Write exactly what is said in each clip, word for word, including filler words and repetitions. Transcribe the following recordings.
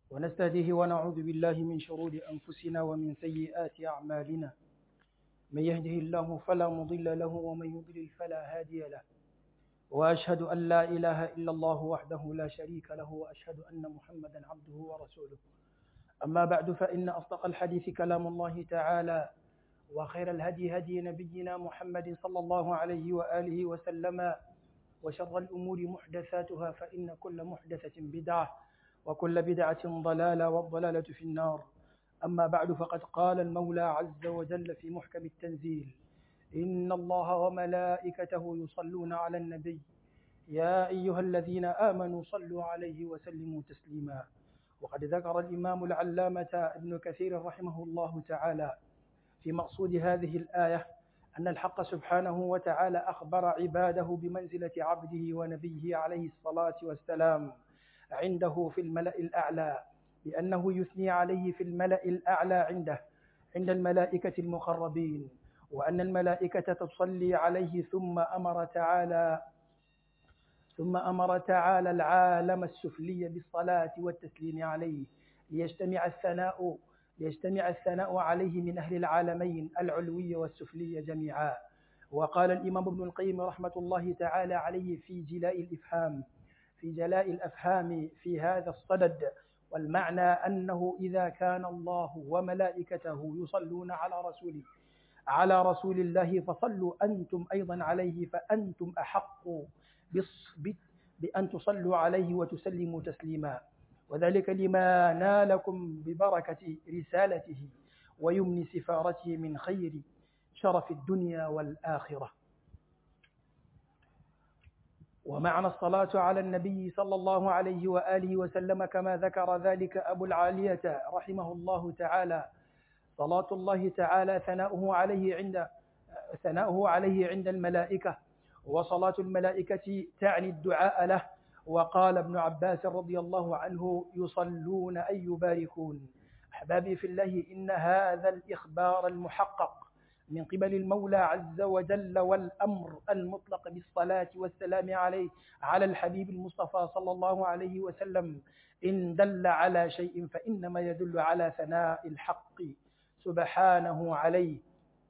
ونستهديه ونعوذ بالله من شرور أنفسنا ومن سيئات أعمالنا. من يهده الله فلا مضل له ومن يضلل فلا هادي له، وأشهد أن لا إله إلا الله وحده لا شريك له، وأشهد أن محمدا عبده ورسوله. أما بعد، فإن أصدق الحديث كلام الله تعالى، وخير الهدي هدي نبينا محمد صلى الله عليه وآله وسلم، وشر الأمور محدثاتها، فإن كل محدثة بدعة، وكل بدعة ضلالة، والضلالة في النار. أما بعد، فقد قال المولى عز وجل في محكم التنزيل: إن الله وملائكته يصلون على النبي يا أيها الذين آمنوا صلوا عليه وسلموا تسليما. وقد ذكر الإمام العلامة ابن كثير رحمه الله تعالى في مقصود هذه الآية أن الحق سبحانه وتعالى أخبر عباده بمنزلة عبده ونبيه عليه الصلاة والسلام عنده في الملأ الأعلى، بأنه يثني عليه في الملأ الأعلى عنده عند الملائكة المقربين، وأن الملائكة تصلي عليه. ثم أمر تعالى ثم أمر تعالى العالم السفلي بالصلاة والتسليم عليه، ليجتمع الثناء ليجتمع الثناء عليه من أهل العالمين العلوي والسفلي جميعا. وقال الإمام ابن القيم رحمة الله تعالى عليه في جلاء الإفهام في جلاء الأفهام في هذا الصدد: والمعنى أنه إذا كان الله وملائكته يصلون على رسوله على رسول الله فصلوا أنتم أيضا عليه، فأنتم أحق بأن تصلوا عليه وتسلموا تسليما، وذلك لما نالكم ببركة رسالته ويمن سفارته من خير شرف الدنيا والآخرة. ومعنى الصلاة على النبي صلى الله عليه وآله وسلم كما ذكر ذلك أبو العالية رحمه الله تعالى: صلاة الله تعالى ثناؤه عليه عند ثناؤه عليه عند الملائكة، وصلاة الملائكة تعني الدعاء له. وقال ابن عباس رضي الله عنه: يصلون أي يباركون. أحبابي في الله، إن هذا الإخبار المحقق من قبل المولى عز وجل والأمر المطلق بالصلاة والسلام عليه على الحبيب المصطفى صلى الله عليه وسلم إن دل على شيء فإنما يدل على ثناء الحق سبحانه عليه،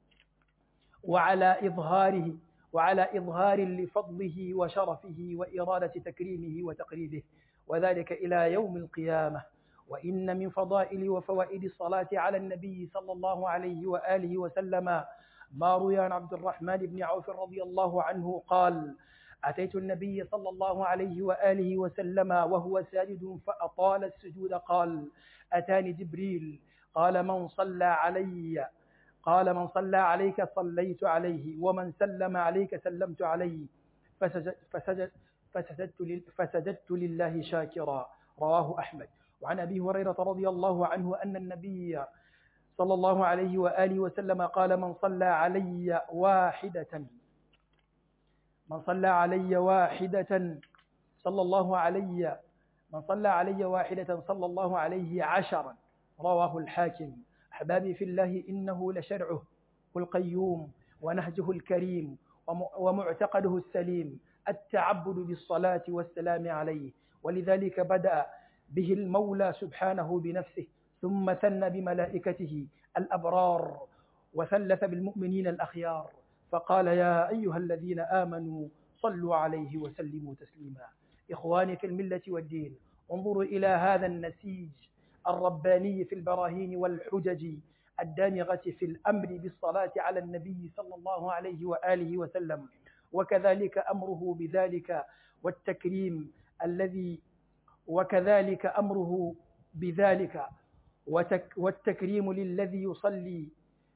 وعلى إظهاره وعلى إظهار لفضله وشرفه وإرادة تكريمه وتقريبه، وذلك إلى يوم القيامة. وإن من فضائل وفوائد الصلاة على النبي صلى الله عليه وآله وسلم ما روي عن عبد الرحمن بن عوف رضي الله عنه قال: أتيت النبي صلى الله عليه وآله وسلم وهو ساجد فأطال السجود. قال: أتاني جبريل قال: من صلى علي قال من صلى عليك صليت عليه، ومن سلم عليك سلمت عليه، فسجد فسجد فسجدت, فسجدت لله شاكرا. رواه أحمد. وعن أبي هريرة رضي الله عنه أن النبي صلى الله عليه وآله وسلم قال: من صلى علي واحدة من صلى علي واحدة صلى الله علي من صلى علي واحدة صلى الله عليه عشرا. رواه الحاكم. أحبابي في الله، إنه لشرعه القيوم ونهجه الكريم ومعتقده السليم التعبد بالصلاة والسلام عليه، ولذلك بدأ به المولى سبحانه بنفسه، ثم ثنى بملائكته الأبرار، وثلث بالمؤمنين الأخيار، فقال: يا أيها الذين آمنوا صلوا عليه وسلموا تسليما. إخواني في الملة والدين، انظروا إلى هذا النسيج الرباني في البراهين والحجج الدامغة في الأمر بالصلاة على النبي صلى الله عليه وآله وسلم، وكذلك أمره بذلك والتكريم الذي وكذلك أمره بذلك والتكريم للذي يصلي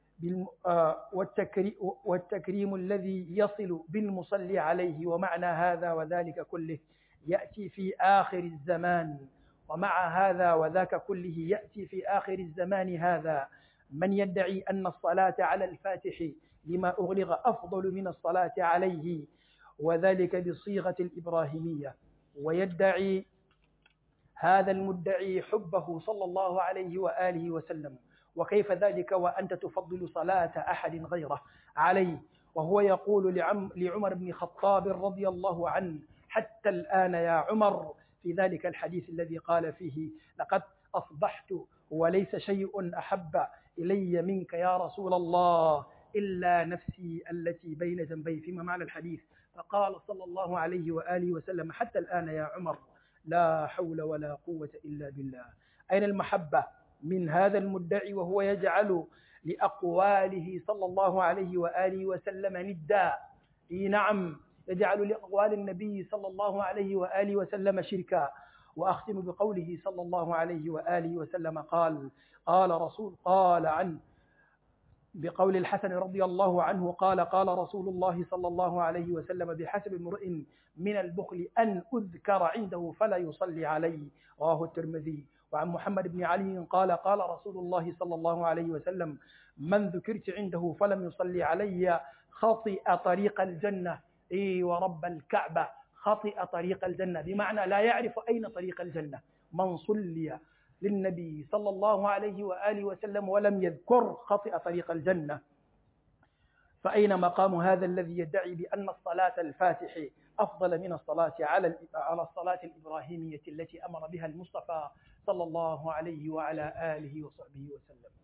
والتكريم الذي يصل بالمصلي عليه. ومعنى هذا وذلك كله يأتي في آخر الزمان، ومع هذا وذاك كله يأتي في آخر الزمان هذا من يدعي أن الصلاة على الفاتح لما أغلق أفضل من الصلاة عليه، وذلك بصيغة الإبراهيمية، ويدعي هذا المدعي حبه صلى الله عليه وآله وسلم. وكيف ذلك وأنت تفضل صلاة أحد غيره عليه؟ وهو يقول لعمر بن الخطاب رضي الله عنه: حتى الآن يا عمر، في ذلك الحديث الذي قال فيه: لقد أصبحت وليس شيء أحب إلي منك يا رسول الله إلا نفسي التي بين جنبي، فيما معنى الحديث. فقال صلى الله عليه وآله وسلم: حتى الآن يا عمر لا حول ولا قوة إلا بالله. أين المحبة من هذا المدعي وهو يجعل لأقواله صلى الله عليه وآله وسلم ندا؟ إيه نعم، يجعل لأقوال النبي صلى الله عليه وآله وسلم شركا. وأختم بقوله صلى الله عليه وآله وسلم قال قال رسول قال عن بقول الحسن رضي الله عنه قال قال رسول الله صلى الله عليه وسلم: بحسب امرئ من البخل أن أذكر عنده فلا يصلي علي، رواه الترمذي. وعن محمد بن علي قال قال رسول الله صلى الله عليه وسلم: من ذكرت عنده فلم يصلي علي خطئ طريق الجنة. إي ورب الكعبة، خطئ طريق الجنة، بمعنى لا يعرف أين طريق الجنة. من صلي للنبي صلى الله عليه وآله وسلم ولم يذكر خطئ طريق الجنة. فأين مقام هذا الذي يدعي بأن الصلاة الفاتح أفضل من الصلاة على على الصلاة الإبراهيمية التي أمر بها المصطفى صلى الله عليه وعلى آله وصحبه وسلم؟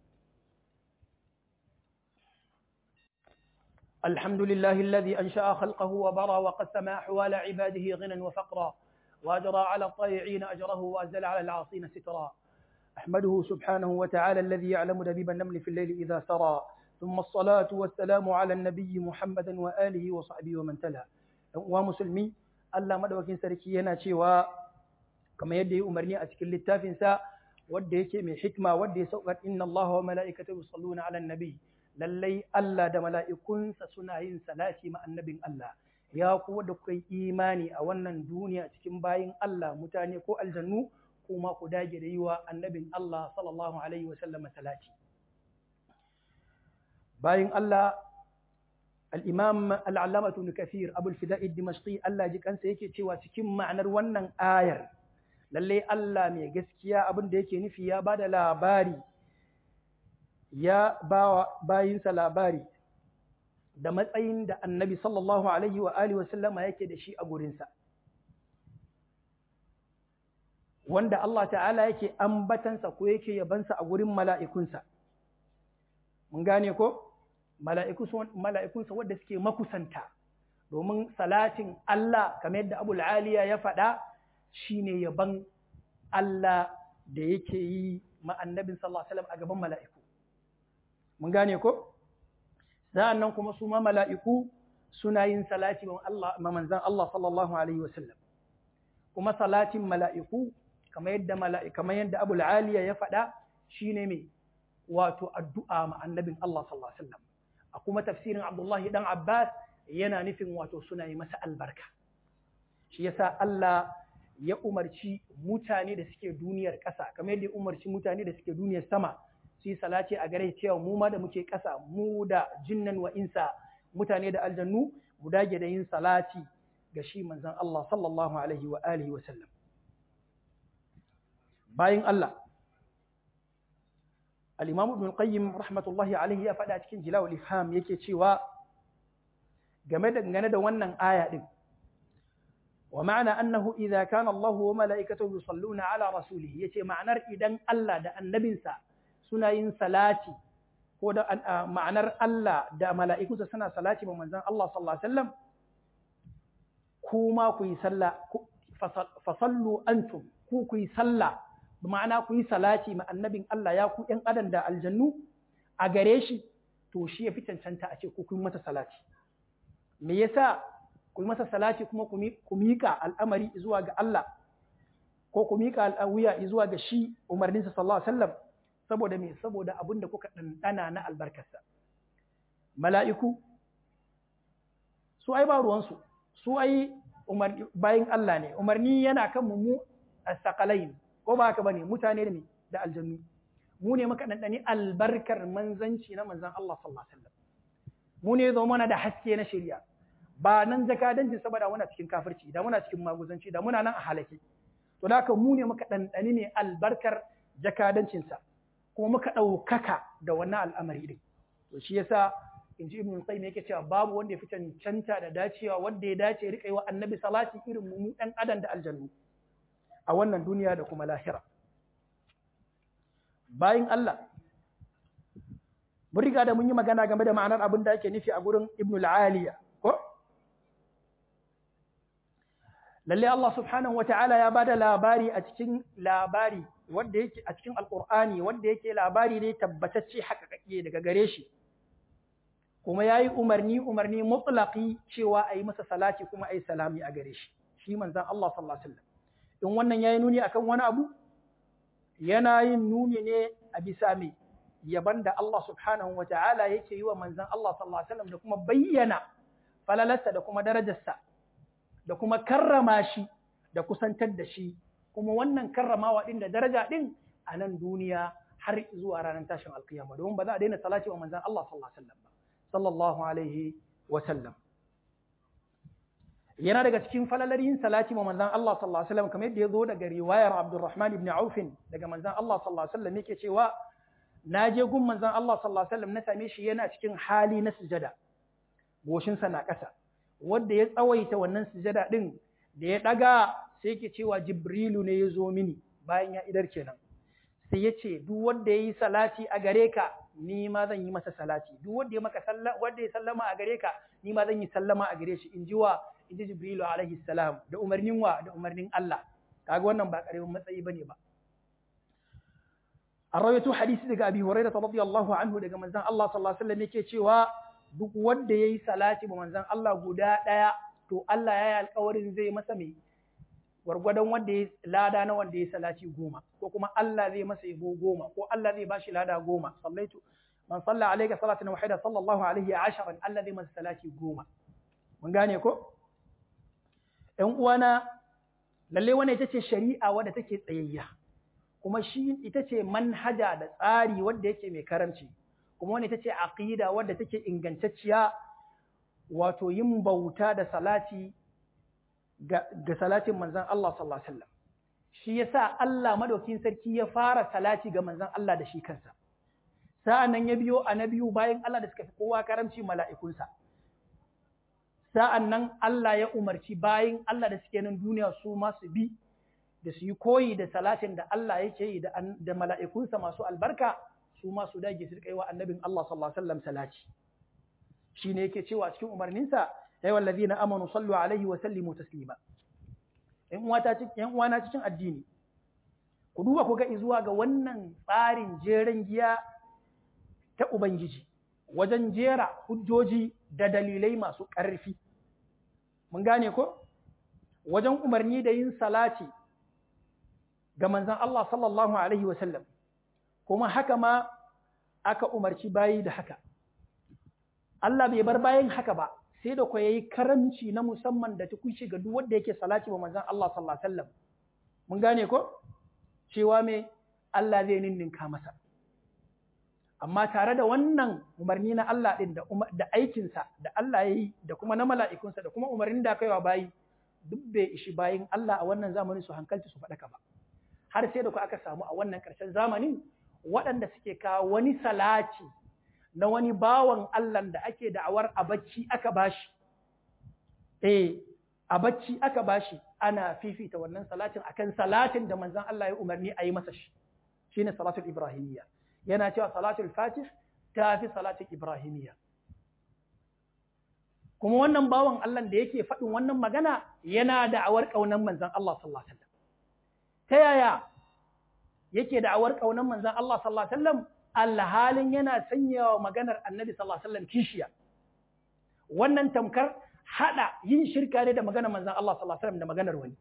الحمد لله الذي أنشأ خلقه وبرى وقسم أحوال عباده غنى وفقرا، وأجرى على الطائعين أجره وأزل على العاصين سترا. أحمده سبحانه وتعالى الذي يعلم دبيب النمل في الليل إذا سرى، ثم الصلاة والسلام على النبي محمد وآله وصحبه ومن تلا. ومسلمي Allah madaukakin sarki yana cewa kamar yadda ya umarni a cikin littafinsa wanda yake mai hikma wanda ya saukar: inna Allaha wa mala'ikatahu yusalluna 'alan nabi. Lallai Allah da mala'ikunsa suna yin salati ma annabin Allah. Ya ku da kuka yi imani a wannan duniya cikin bayin Allah, mutane ko aljannu, kuma ku dage da yi wa annabin Allah sallallahu alaihi wa sallam salati. Bayin Allah, al-Imam al-Allamah Ibn Kathir Abu al-Fida' ad-Dimashqi Allah ji kansa yake cewa cikin ma'anar wannan ayar, lalle Allah mai gaskiya abin da yake nufi ya bada labari, ya ba bayinsa labari da matsayin da annabi sallallahu alaihi wa alihi wa sallama yake da shi a gurinsa, wanda Allah ta'ala yake ambatansa ko yake yabansa a gurin mala'ikunsa. Mun gane ko? Mala'ikunsa wadda suke makusanta, domin salatin Allah kamar yadda Abu al-Aliya ya faɗa shine yaban Allah da yake yi ma annabin sallallahu alaihi wasallam a gaban mala'iku. Mun gane ko? Sa'annan kuma su ma mala'iku suna yin salati ma Allah ma manzon Allah sallallahu alaihi wasallam. Kuma salatin mala'iku kamar yadda mala'ika kamar yadda Abu al-Aliya ya faɗa shine me wato addu'a ma annabin Allah sallallahu alaihi wasallam. A kuma tafsirin Abdullahi dan Abbas yana nufin wato suna yi masa albarka. Shi yasa Allah ya umarci mutane da suke duniyar ƙasa kamar yadda ya umarci mutane da suke duniyar sama su yi salati a gare cewa mu ma da muke ƙasa, mu da jinnan wa insa, mutane da aljannu, mu dage da yin salati ga shi manzon Allah sallallahu alaihi wa alihi wa sallam. Bayin Allah, al-Imam Ibn Qayyim rahmatullahi alaihi ya faɗa cikin Jila'ul Ifham yake cewa game da gane da wannan aya din, wa ma'ana annahu idza kana Allahu wa mala'ikatuhu yusalluna ala rasulihi, yace ma'anar idan Allah da annabinsa suna yin salati, ko da ma'anar Allah da mala'ikunsa suna salati ba manzon Allah sallallahu alaihi wasallam, kuma ku yi sallah, fasallu antum, ku ku yi sallah, ma'ana ku yi salati ma annabin Allah ya ku ‘yan adam da aljannu a gare shi, to shi ya fi cancanta a ce ku kun masa salati. Me yasa ku yi masa salati kuma ku miƙa al'amari zuwa ga Allah, ko ku miƙa al'awiya zuwa ga shi umarninsa sallallahu alaihi wasallam, saboda me saboda abin da kuka ɗanɗana na albarkarsa. Mala'iku su ai ba ruwansu, su ai bayin Allah ne, umarni yana kan mu a saƙalain, ko ba haka bane, mutane da da aljannu, mu ne muka ɗanɗani albarkar manzanci na manzan Allah sallallahu alaihi wasallam, mu ne zo mana da haske na shari'a, ba nan jakadancin saboda muna cikin kafirci, da muna cikin maguzanci, da muna nan a halake. To da haka mu ne muka ɗanɗani ne albarkar jakadancinsa, kuma muka ɗaukaka da wannan al'amari ɗin. To shi yasa in ji Ibn Qayyim yake cewa babu wanda ya fi cancanta da dacewa, wanda ya dace ya riƙa yi wa annabi salati irin mu ɗan adam da aljannu a wannan duniya da kuma lahira. bayin Allah mun riga da mun yi magana game da ma'anar abin da ake nufi a gurin Ibn al-Aliya ko lalle Allah subhanahu wata'ala ya bada labari a cikin labari wanda yake a cikin alqur'ani wanda yake labari ne tabbatacce haƙaƙe daga gare shi kuma yayi umarni umarni mutlaqi cewa ayi masa salati kuma ayi salami a gare shi shi manzon Allah sallallahu alaihi wasallam in wannan yayi nuni akan wani abu yana yin nuni ne a bisa mai yaban da Allah subhanahu wata'ala yake yi wa manzon Allah sallallahu alaihi wasallam da kuma bayyana falalarsa da kuma darajarsa da kuma karrama shi da kusantar da shi kuma wannan karramawa din da daraja din a nan duniya har zuwa ranar tashin alkiyama domin ba za a daina salati wa manzon Allah sallallahu alaihi wasallam ba sallallahu alaihi wasallam yana daga cikin falalar yin salati wa manzon Allah sallallahu alaihi wasallam kamar yadda ya zo daga riwayar Abdurrahman ibn Auf daga manzon Allah sallallahu alaihi wasallam yake cewa na je gun manzon Allah sallallahu alaihi wasallam na same shi yana cikin hali na sujada goshinsa na ƙasa wanda ya tsawaita wannan sujada din da ya daga sai yake cewa Jibrilu ne ya zo mini bayan ya idar kenan sai ya ce duk wanda ya yi salati a gare ka ni ma zan yi masa salati duk wanda ya maka sallama wanda ya sallama a gare ka ni ma zan yi sallama a gare shi inji wa inji Jibrilu alaihi salam da umarnin wa da umarnin Allah kaga wannan ba karamin matsayi bane ba an rawaito hadisi daga Abi Hurairah radiyallahu anhu daga manzon Allah sallallahu alaihi wasallam yake cewa duk wanda yayi salati ba manzon Allah guda daya to Allah ya yi alƙawarin zai masa mai gwargwadon wanda ya lada na wanda ya salati goma ko kuma Allah zai masa yabo goma ko Allah zai bashi lada goma sallaitu man salla alayka salatan wahida sallallahu alaihi asharan Allah zai masa salati goma mun gane ko ɗan uwana lalle wannan ita ce shari'a wadda take tsayayya kuma shi ita ce manhaja da tsari wanda yake mai karamci kuma wannan ita ce aqida wadda take ingantacciya wato yin bauta da salati ga, ga salatin manzon Allah sallallahu alaihi wasallam shi yasa Allah madaukin sarki ya fara salati ga manzon Allah da shi kansa sa'annan ya biyo annabiyu bayan Allah da suka fi kowa karamci mala'ikunsa sa'annan Allah ya umarci bayan Allah da suke nan duniya su ma su bi da su yi koyi da salatin da Allah yake yi da, da mala'ikunsa masu albarka su ma su dage su kai wa annabin Allah sallallahu alaihi wasallam salati shine yake cewa cikin umarninsa ya yi ladina amanu sallu alaihi wa sallimu taslima in uwata cikin yan uwana cikin addini ku duba ku ga zuwa ga wannan tsarin jeren giya ta ubangiji wajen jera hujjoji da dalilai masu ƙarfi mun gane ko wajen umarni da yin salati ga manzon Allah sallallahu alaihi wa sallam kuma haka ma aka umarci bayi da haka Allah bai bar bayan haka ba sai da ku yayi karamci na musamman da tukunci ga duk wanda yake salati wa manzon Allah sallallahu alaihi wasallam mun gane ko cewa me Allah zai ninninka masa amma tare da wannan umarni na Allah din da da aikin sa da Allah yayi da kuma na mala'ikunsa da kuma umarnin da kaiwa bayi duk bai ishi bayin Allah a wannan zamanin su hankalci su faɗaka ba har sai da ku aka samu a wannan ƙarshen zamanin waɗanda suke kawo wani salati na wani bawan Allah da ake da'awar a bacci aka bashi eh a bacci aka bashi ana fifita wannan salatin akan salatin da manzon Allah ya umarni a yi masa shi shine salatul ibrahimiyya yana cewa salatul fatih ta fi salatul ibrahimiyya kuma wannan bawan Allah da yake faɗin wannan magana yana da'awar kaunan manzon Allah sallallahu alaihi wasallam ta yaya yake da'awar kaunan manzon Allah sallallahu alaihi wasallam alhalin yana sanyawa maganar annabi sallallahu alaihi wasallam kishiya wannan tamkar hada yin shirka ne da maganar manzon Allah sallallahu alaihi wasallam da maganar wani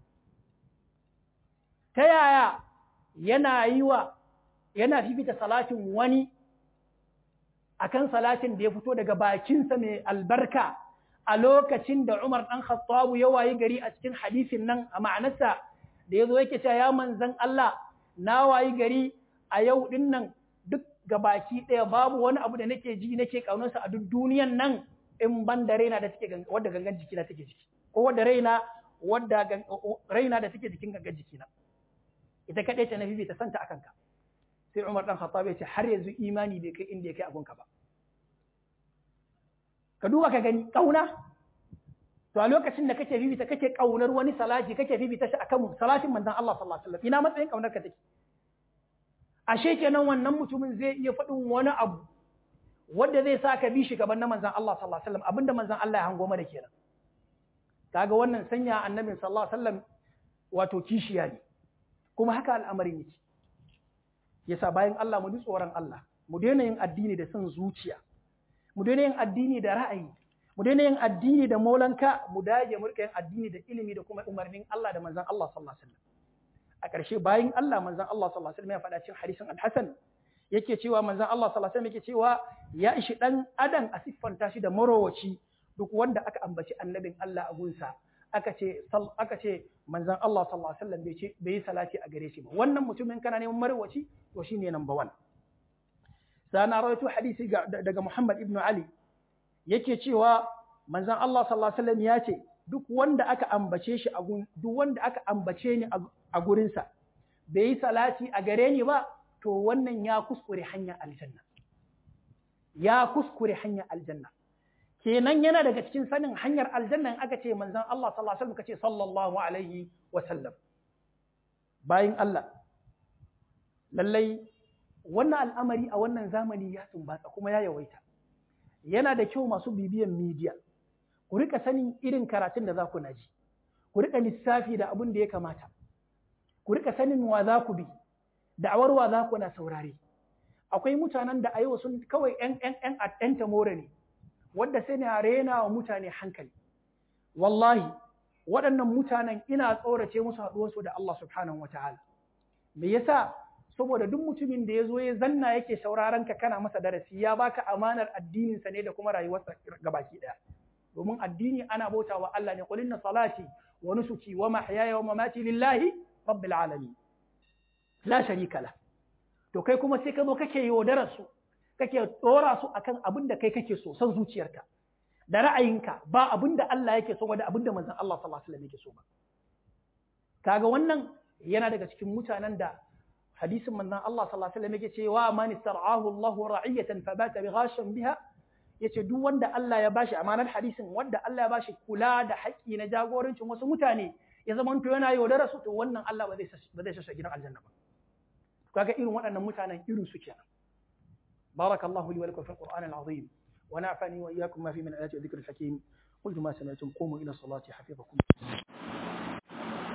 ta yaya yana yi wa yana fifita salatin wani akan salatin da ya fito daga bakinsa mai albarka a lokacin da Umar dan Khattab ya wayi gari a cikin hadisin nan a ma'anarsa da yazo yake cewa ya manzon Allah na wayi gari a yau din nan duk gabaki ɗaya babu wani abu da nake ji nake kaunarsa a duk duniyan nan in ban da raina da take wadda gangan jikina take jiki ko wadda raina wadda raina da take jikin gangan jikina ita kadai ce na bibi ta santa akan ka sai Umar dan Khattab ya ce har yanzu imani bai kai inda ya kai agunka ba ka duba ka gani kauna to a lokacin da kake bibita kake kaunar wani salati kake bibita shi akan salatin manzon Allah sallallahu alaihi wasallam ina matsayin kaunar ka take ashe kenan wannan mutumin zai iya faɗin wani abu wanda zai sa ka bi shi gaban na manzon Allah sallallahu alaihi wasallam abinda manzon Allah ya hango mana kenan kaga wannan sanya annabi sallallahu alaihi wasallam wato kishiya ne kuma haka al'amarin yake yasa bayan Allah mu ji tsoron Allah mu daina yin addini da son zuciya mu daina yin addini da ra'ayi mu daina yin addini da maulanka mu dage mu rika yin addini da ilimi da kuma umarnin Allah da manzon Allah sallallahu alaihi wasallam a ƙarshe bayan Allah manzon Allah sallallahu alaihi wasallam ya faɗa cikin hadisin al-Hasan yake cewa manzon Allah sallallahu alaihi wasallam yake cewa ya ishi dan adam a siffanta shi da marowaci duk wanda aka ambaci annabin Allah a gunsa aka ce aka ce manzon Allah sallallahu alaihi wasallam bai ce bai yi salati a gare shi ba wannan mutumin kana neman marowaci to shine number one sana rawaito hadisi daga Muhammad ibn Ali yake cewa manzon Allah sallallahu alaihi wasallam ya ce duk wanda aka ambace shi a gun duk wanda aka ambace ni a gurinsa bai yi salati a gare ni ba to wannan ya kuskure hanyar aljanna ya kuskure hanyar aljanna kenan yana daga cikin sanin hanyar aljanna aka ce manzon Allah sallallahu alaihi wasallam kace sallallahu alaihi wasallam bayin Allah lallai wannan al'amari a wannan zamani ya tumbatsa kuma ya yawaita yana da kyau masu bibiyan media ku rika sanin irin karatun da za ku naji ku rika lissafi da abin da ya kamata ku rika sanin wa za ku bi da'awar wa za ku na saurare akwai mutanen da a yau sun kawai yan yan yan attenta more ne wanda sai na rena wa mutane hankali wallahi waɗannan mutanen ina tsorace musu haɗuwarsu da Allah subhanahu wataala me yasa saboda duk mutumin da ya zo ya zanna yake sauraron ka kana masa darasi ya baka amanar addinin sa ne da kuma rayuwarsa gabaki daya domin addini ana bautawa Allah ne qul inna salati wa nusuki wa mahyaya wa mamati lillahi rabbil alamin la sharika la to kai kuma sai ka zo kake yaudarar su kake tsora su akan abin da kai kake so san zuciyarka da ra'ayinka ba abin da Allah yake so ba da abin da manzon Allah sallallahu alaihi wasallam yake so ba kaga wannan yana daga cikin mutanen da hadisin manzon Allah sallallahu alaihi wasallam yake cewa man istar'ahu Allahu ra'iyatan fabata bighashan biha yace duk wanda Allah ya bashi amanar hadisin wanda Allah ya bashi kula da haƙƙi na jagorancin wasu mutane ya zama to yana yaudara su to wannan Allah ba zai ba zai shashe gidan aljanna ba kaga irin waɗannan mutanen irin su kenan barakallahu li wa lakum fil qur'anil azim wa na'fani wa iyyakum ma fi min ayati dhikri hakim qultu ma sami'tum qumu ila salati hafizakum